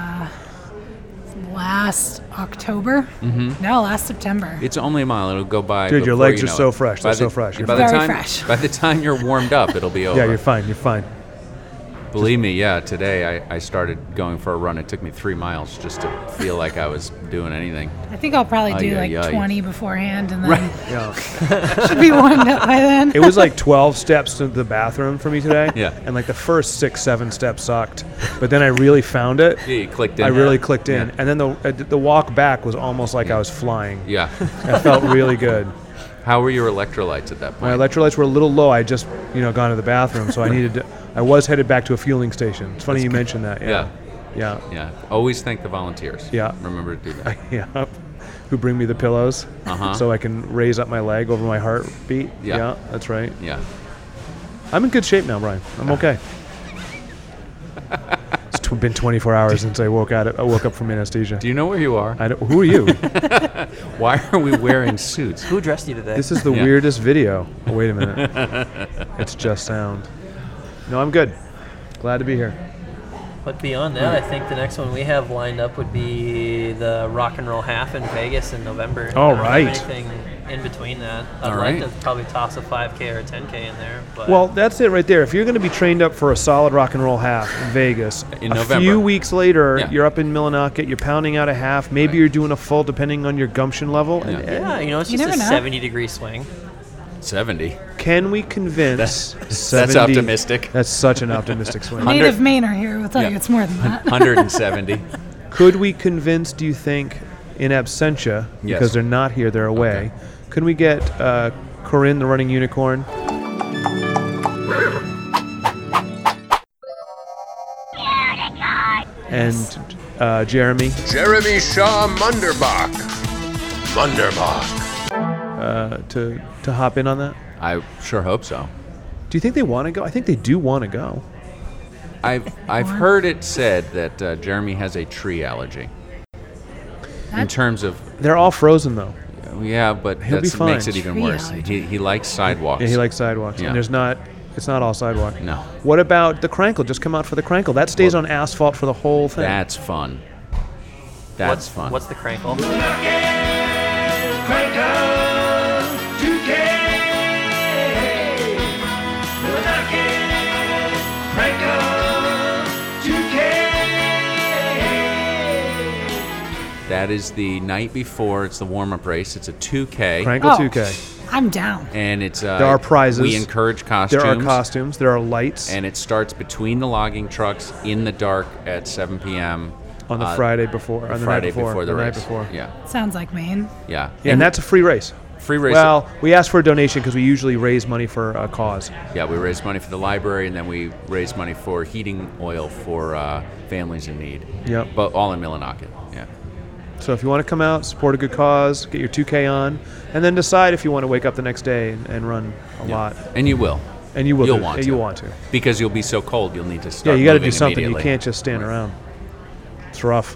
last October. No, last September. It's only a mile. It'll go by. Dude, your before legs you are know so it. fresh. By They're the- so fresh. You're By the very time, fresh. By the time you're warmed up, it'll be over. Yeah, you're fine. You're fine. Believe me, yeah. Today I started going for a run. It took me 3 miles just to feel like I was doing anything. I think I'll probably do Ay, ay, ay. 20 beforehand and then Yeah. should be warmed up by then. It was like 12 steps to the bathroom for me today. Yeah. And like the first 6, 7 steps sucked. But then I really found it. Yeah, you clicked in. I really clicked in. Yeah. And then the walk back was almost like I was flying. Yeah. I felt really good. How were your electrolytes at that My point? electrolytes were a little low. I had just, gone to the bathroom, so I was headed back to a fueling station. It's funny you mentioned that. Yeah. Yeah. Yeah. Always thank the volunteers. Yeah. Remember to do that. Yeah. Who bring me the pillows Uh-huh. so I can raise up my leg over my heartbeat. Yeah. That's right. Yeah. I'm in good shape now, Brian. I'm okay. It's been 24 hours since I woke up from anesthesia. Do you know where you are? Who are you? Why are we wearing suits? Who dressed you today? This is the Yeah. weirdest video. Oh, wait a minute. It's just sound. No, I'm good. Glad to be here. But beyond that, I think the next one we have lined up would be the Rock and Roll Half in Vegas in November. All I don't have right. anything in between that. I'd All like right. to probably toss a 5K or a 10K in there. But Well, that's it right there. If you're going to be trained up for a solid rock and roll half in Vegas, In a November. few weeks later, Yeah. you're up in Millinocket, you're pounding out a half. Maybe Right. you're doing a full, depending on your gumption level. Yeah. yeah, it's You just a never know. 70-degree swing. 70. Can we convince That's 70 optimistic. That's such an optimistic swing. Native Mainer here will tell Yeah. you it's more than that. 170. Could we convince, do you think, in absentia, Yes. because they're not here, they're away, could we get Corinne, the running unicorn? And Jeremy Shaw Munderbach. to hop in on that? I sure hope so. Do you think they want to go? I think they do want to go. I've heard it said that Jeremy has a tree allergy. In terms of, They're all frozen though. yeah, but He'll be that fine. makes it even Tree worse. allergy. He likes sidewalks. Yeah, he likes sidewalks. Yeah. And it's not all sidewalk. No. What about the Crankle? Just come out for the Crankle. That stays Well, on asphalt for the whole thing. That's fun. That's fun. What's the crankle? That is the night before. It's the warm-up race. It's a 2K. Crankle Oh. 2K. I'm down. And it's There are prizes. We encourage costumes. There are costumes. There are lights. And it starts between the logging trucks in the dark at 7 p.m. on the Friday before. On the Friday night before. the night race. before. Yeah, Sounds like Maine. yeah. Yeah, and that's a free race. free race. Well, we ask for a donation because we usually raise money for a cause. Yeah, we raise money for the library, and then we raise money for heating oil for families in need. Yep. But all in Millinocket. Yeah. So if you want to come out, support a good cause, get your 2K on, and then decide if you want to wake up the next day and run a lot. And you will. And you will. You'll do- want yeah, to. you'll want to. Because you'll be so cold, you'll need to Yeah, start you got to do moving something. You immediately. can't just stand around. It's rough.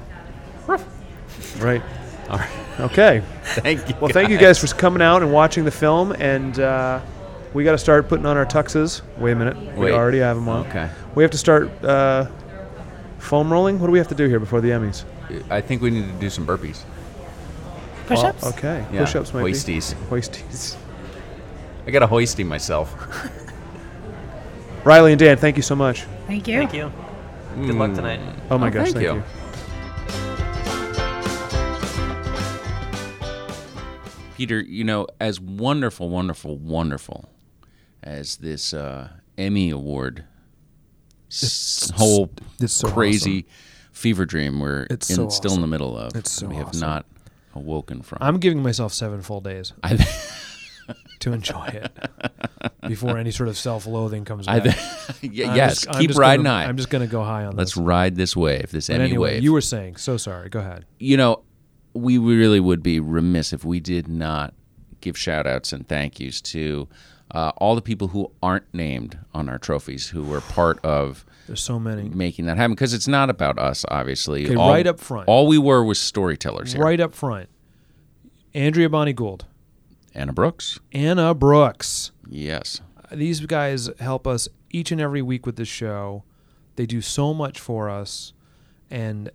Right. All right. Okay. Thank you. Well, thank you guys for coming out and watching the film, and we got to start putting on our tuxes. Wait a minute. We Wait. already have them on. Okay. We have to start Foam rolling? What do we have to do here before the Emmys? I think we need to do some burpees. Push-ups? Oh, okay. Yeah, Push-ups maybe. hoisties. Hoisties. I got a hoisty myself. Riley and Dan, thank you so much. Thank you. Thank you. Good luck tonight. Oh my gosh, thank you. Peter, as wonderful, wonderful, wonderful as this Emmy Award whole it's so crazy fever dream we're so still in the middle of. It's so we have awesome. not awoken from. I'm giving myself 7 full days to enjoy it before any sort of self-loathing comes back. Yes, keep riding high. I'm just going to go high on Let's this. ride this wave, this But Emmy anyway, wave. you were saying, so sorry. Go ahead. We really would be remiss if we did not give shout-outs and thank yous to all the people who aren't named on our trophies, who were part of There's so many making that happen, because it's not about us, obviously. Okay, right up front. All we were was storytellers here. Right up front. Andrea Bonnie Gould. Anna Brooks. Anna Brooks. Yes. These guys help us each and every week with this show. They do so much for us, and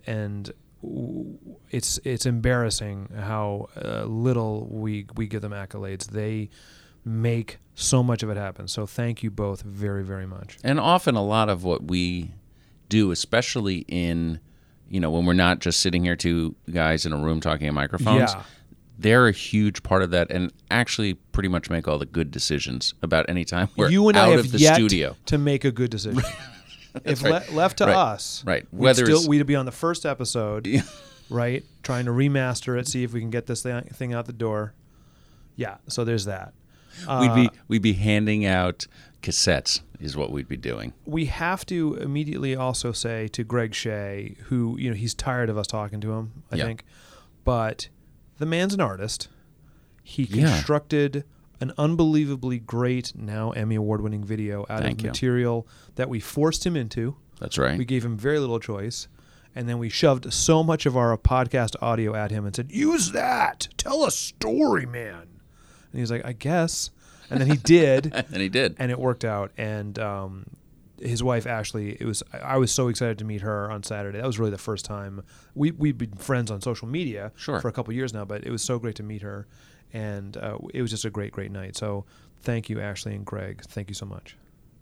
it's embarrassing how little we give them accolades. They make so much of it happen. So thank you both very, very much. And often a lot of what we do, especially in, when we're not just sitting here two guys in a room talking at microphones, they're a huge part of that, and actually pretty much make all the good decisions about any time we're you and out I of have the yet studio. To make a good decision. If right. left to Right. us, right? we'd be on the first episode, right? Trying to remaster it, see if we can get this thing out the door. Yeah, so there's that. We'd be handing out cassettes, is what we'd be doing. We have to immediately also say to Greg Shea, who he's tired of us talking to him, I think, but the man's an artist. He constructed an unbelievably great, now Emmy Award-winning video out of material that we forced him into. That's right. We gave him very little choice, and then we shoved so much of our podcast audio at him and said, "Use that. Tell a story, man." And he was like, "I guess." And then he did. And he did. And it worked out. And his wife, Ashley, I was so excited to meet her on Saturday. That was really the first time. We've been friends on social media for a couple of years now, but it was so great to meet her. And it was just a great, great night. So thank you, Ashley and Greg. Thank you so much.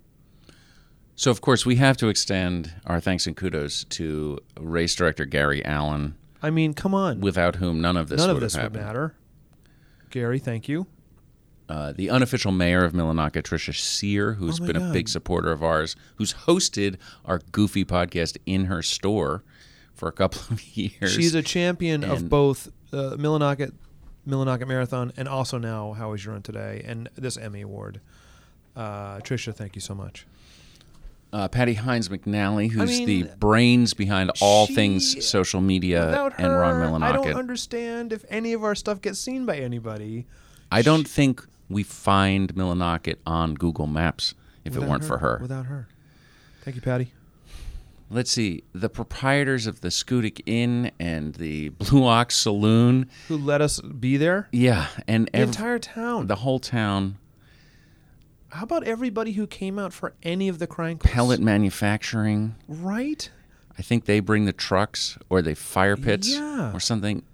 So, of course, we have to extend our thanks and kudos to race director Gary Allen. I mean, come on. Without whom none of this would matter. Gary, thank you. The unofficial mayor of Millinocket, Tricia Sear, who's been a big supporter of ours, who's hosted our Goofy podcast in her store for a couple of years. She's a champion of both Millinocket Marathon and also now How Was Your Run Today and this Emmy Award. Tricia, thank you so much. Patty Hines McNally, who's the brains behind all things social media and Ron Millinocket. I don't understand if any of our stuff gets seen by anybody. I don't think we find Millinocket on Google Maps if it weren't for her. Without her. Thank you, Patty. Let's see. The proprietors of the Scudic Inn and the Blue Ox Saloon. Who let us be there? Yeah. And the entire town. The whole town. How about everybody who came out for any of the Crankles? Pellet Manufacturing. Right? I think they bring the trucks or they fire pits or something.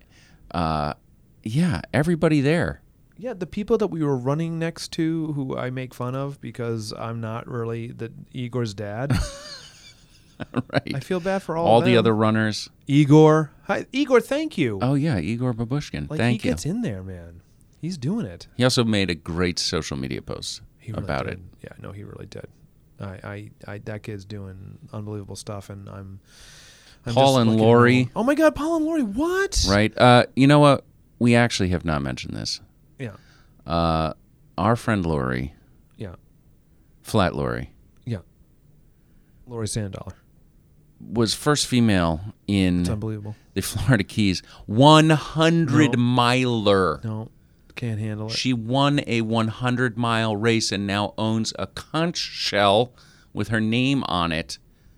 Everybody there. Yeah, the people that we were running next to, who I make fun of because I'm not really Igor's dad. Right. I feel bad for all of them. The other runners. Igor. Hi, Igor, thank you. Oh, yeah, Igor Babushkin. Thank you. He gets in there, man. He's doing it. He also made a great social media post about it. Yeah, no, he really did. I that kid's doing unbelievable stuff, and I'm Paul and Lori. Oh my God, Paul and Lori, what? Right. You know what? We actually have not mentioned this. Yeah. Our friend Lori. Yeah. Flat Lori. Yeah. Lori Sandaler. Was first female in it's unbelievable. The Florida Keys 100-miler. No, can't handle it. She won a 100-mile race and now owns a conch shell with her name on it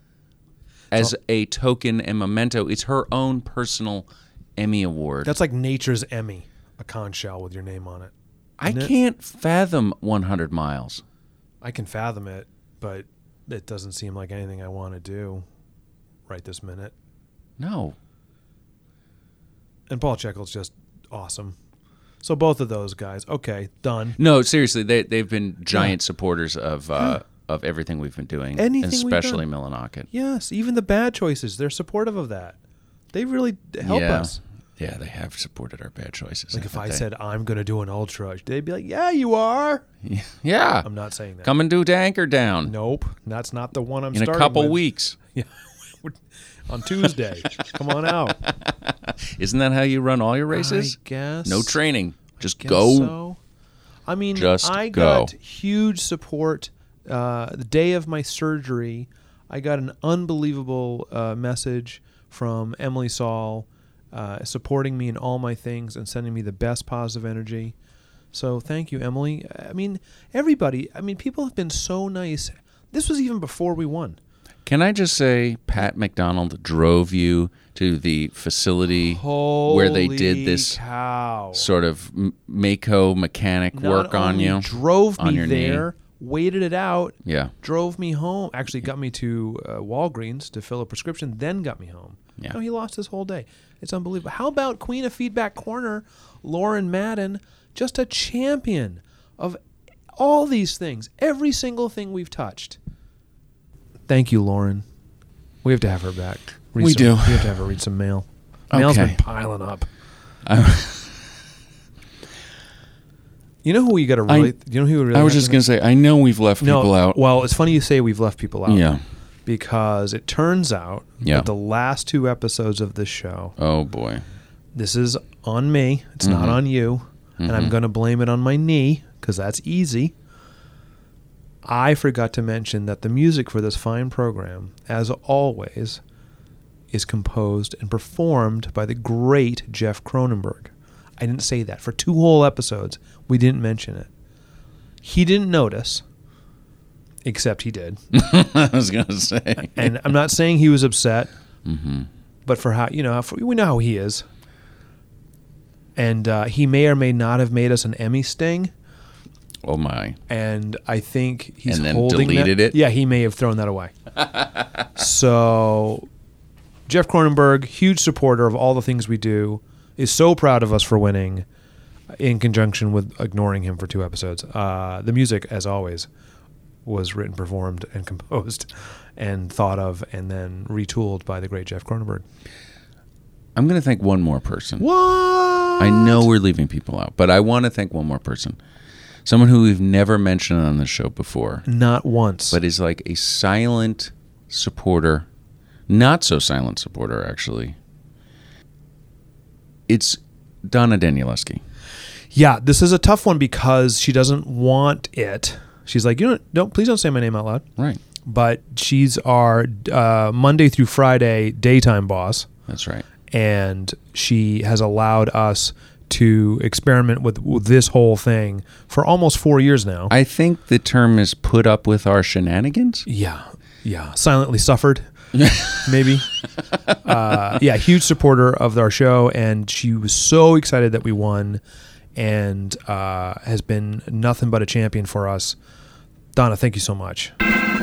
as a token and memento. It's her own personal Emmy Award. That's like Nature's Emmy, a conch shell with your name on it. I can't fathom 100 miles. I can fathom it, but it doesn't seem like anything I want to do right this minute. No. And Paul Chekhov's just awesome. So both of those guys, okay, done. No, seriously, they've been giant supporters of everything we've been doing, Anything we've especially done. Millinocket. Yes, even the bad choices, they're supportive of that. They really help us. Yeah, they have supported our bad choices. Like if I said I'm going to do an ultra, they'd be like, "Yeah, you are." Yeah. I'm not saying that. Come and do Anchor Down. Nope, that's not the one I'm in starting a couple with. weeks. Yeah, on Tuesday. Come on out. Isn't that how you run all your races? I guess. No training. Just Guess go. so. I mean, I go. got huge support the day of my surgery. I got an unbelievable message from Emily Saul supporting me in all my things and sending me the best positive energy. So thank you, Emily. I mean, everybody. I mean, people have been so nice. This was even before we won. Can I just say, Pat McDonald drove you to the facility where they did this sort of Mako mechanic work on you? Drove on me your there, waited it out, Yeah. drove me home. Actually, got me to Walgreens to fill a prescription, then got me home. Yeah. No, he lost his whole day. It's unbelievable. How about Queen of Feedback Corner, Lauren Madden, just a champion of all these things, every single thing we've touched. Thank you, Lauren. We have to have her back. We do. We have to have her read some mail. Mail's Okay. been piling up. You know who we got to really? You know who we really? I was have just to- going to say, I know we've left people out. Well, it's funny you say we've left people out. Yeah. Because it turns out Yeah. that the last 2 episodes of this show. Oh boy. This is on me. It's not on you, and I'm going to blame it on my knee because that's easy. I forgot to mention that the music for this fine program, as always, is composed and performed by the great Jeff Cronenberg. I didn't say that. For 2 whole episodes, we didn't mention it. He didn't notice, except he did. I was going to say. And I'm not saying he was upset, but for how, we know how he is. And he may or may not have made us an Emmy sting. Oh my! And I think he's and then holding deleted that. it. Yeah, he may have thrown that away. So, Jeff Cronenberg, huge supporter of all the things we do, is so proud of us for winning. In conjunction with ignoring him for 2 episodes, the music, as always, was written, performed, and composed, and thought of, and then retooled by the great Jeff Cronenberg. I'm going to thank one more person. What? I know we're leaving people out, but I want to thank one more person. Someone who we've never mentioned on the show before. Not once. But is like a silent supporter. Not so silent supporter, actually. It's Donna Danielewski. Yeah, this is a tough one because she doesn't want it. She's like, please don't say my name out loud. Right. But she's our Monday through Friday daytime boss. That's right. And she has allowed us to experiment with this whole thing for almost 4 years now. I think the term is put up with our shenanigans. Yeah. Silently suffered, maybe. Huge supporter of our show, and she was so excited that we won, and has been nothing but a champion for us. Donna, thank you so much.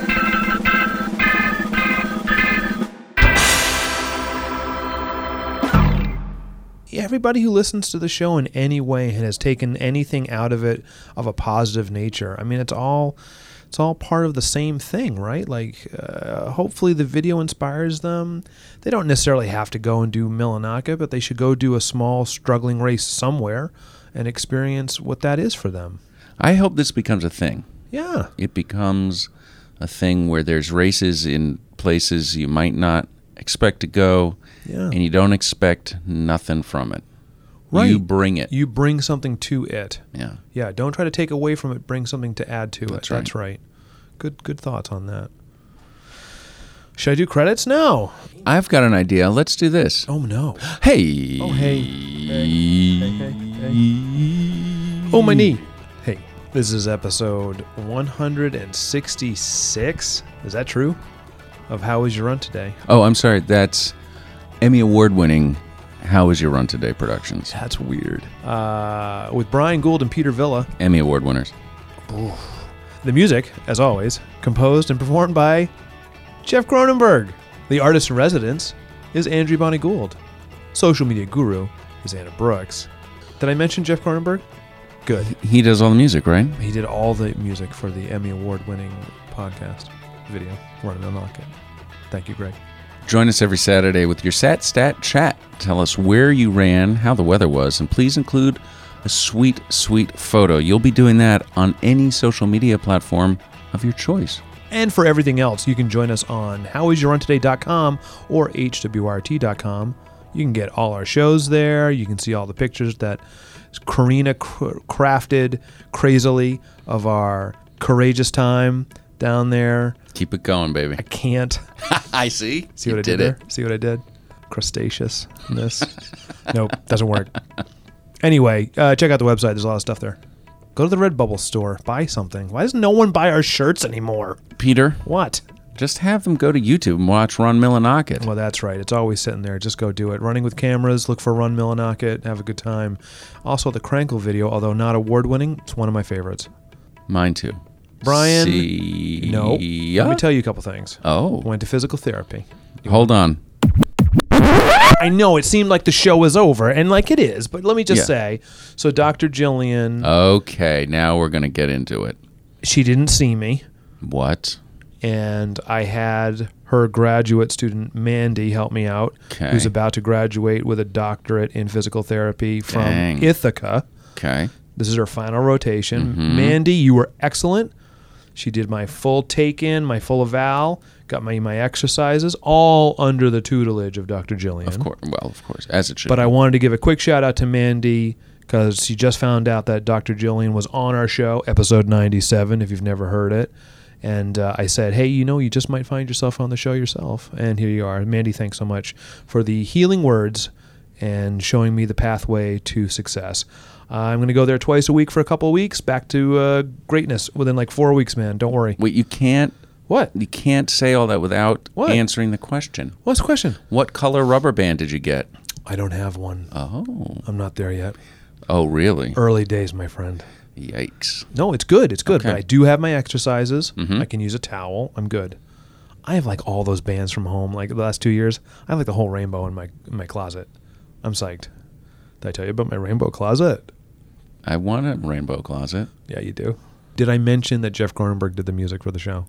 Everybody who listens to the show in any way and has taken anything out of it of a positive nature. I mean, it's all part of the same thing, right? Like, hopefully the video inspires them. They don't necessarily have to go and do Millinocket, but they should go do a small struggling race somewhere and experience what that is for them. I hope this becomes a thing. Yeah. It becomes a thing where there's races in places you might not expect to go, and you don't expect nothing from it. Right. You bring it. You bring something to it. Yeah. Yeah, don't try to take away from it, bring something to add to That's it. right. That's right. Good thoughts on that. Should I do credits now? I've got an idea. Let's do this. Oh, no. Hey. Oh, hey. Oh, my knee. Hey, this is episode 166. Is that true? Of How Was Your Run Today? Oh, I'm sorry. That's Emmy Award-winning How Was Your Run Today Productions. That's weird. With Brian Gould and Peter Villa. Emmy Award winners. Ooh. The music, as always, composed and performed by Jeff Cronenberg. The artist in residence is Andrew Bonnie Gould. Social media guru is Anna Brooks. Did I mention Jeff Cronenberg? Good. He does all the music, right? He did all the music for the Emmy Award-winning podcast video, Run Millinocket. Thank you, Greg. Join us every Saturday with your Stat Chat. Tell us where you ran, how the weather was, and please include a sweet, sweet photo. You'll be doing that on any social media platform of your choice. And for everything else, you can join us on howisyourruntoday.com or hwrt.com. You can get all our shows there. You can see all the pictures that Karina crafted crazily of our courageous time down there. Keep it going, baby. I can't. I see. See what I did there? See what I did? Crustaceousness. Nope, doesn't work. Anyway, check out the website. There's a lot of stuff there. Go to the Redbubble store. Buy something. Why does no one buy our shirts anymore? Peter. What? Just have them go to YouTube and watch Run Millinocket. Well, that's right. It's always sitting there. Just go do it. Running with cameras. Look for Run Millinocket. Have a good time. Also, the Krankle video, although not award-winning, it's one of my favorites. Mine too. Brian. No. Yeah? Let me tell you a couple things. Oh. Went to physical therapy. Hold on. I know it seemed like the show was over, and like it is, but let me just say, so Dr. Jillian. Okay, now we're going to get into it. She didn't see me. What? And I had her graduate student, Mandy, help me out, who's about to graduate with a doctorate in physical therapy from Ithaca. Okay. This is her final rotation. Mm-hmm. Mandy, you were excellent. She did my full take-in, my full eval, got my exercises, all under the tutelage of Dr. Jillian. Of course. Well, of course, as it should. But I wanted to give a quick shout-out to Mandy because she just found out that Dr. Jillian was on our show, episode 97, if you've never heard it. And I said, hey, you just might find yourself on the show yourself. And here you are. Mandy, thanks so much for the healing words and showing me the pathway to success. I'm going to go there twice a week for a couple of weeks, back to greatness within like 4 weeks, man. Don't worry. Wait, you can't... What? You can't say all that without answering the question. What's the question? What color rubber band did you get? I don't have one. Oh. I'm not there yet. Oh, really? Early days, my friend. Yikes. No, it's good. It's good. Okay. But I do have my exercises. Mm-hmm. I can use a towel. I'm good. I have like all those bands from home. Like the last 2 years, I have like the whole rainbow in my closet. I'm psyched. Did I tell you about my rainbow closet? I want a rainbow closet. Yeah, you do. Did I mention that Jeff Cronenberg did the music for the show?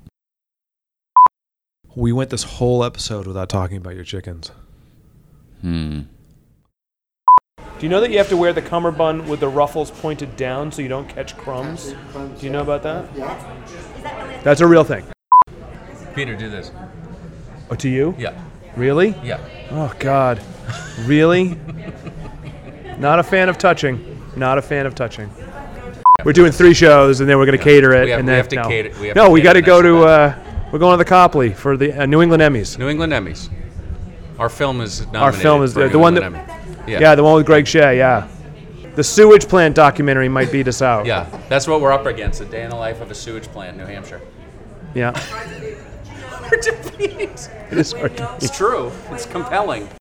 We went this whole episode without talking about your chickens. Do you know that you have to wear the cummerbund with the ruffles pointed down so you don't catch crumbs? Do you know about that? Yeah. That's a real thing. Peter, do this. Oh, to you? Yeah. Really? Yeah. Oh, God. Really? Not a fan of touching. Not a fan of touching. We're doing 3 shows, and then we're going to cater it. We have to cater. We got to go to... we're going to the Copley for the New England Emmys. New England Emmys. Our film is nominated. Our film is for the one that... Emmy. Yeah, the one with Greg Shea, yeah. The sewage plant documentary might beat us out. Yeah, that's what we're up against, a day in the life of a sewage plant in New Hampshire. Yeah. Hard to beat. It is hard to beat. It's true. It's compelling.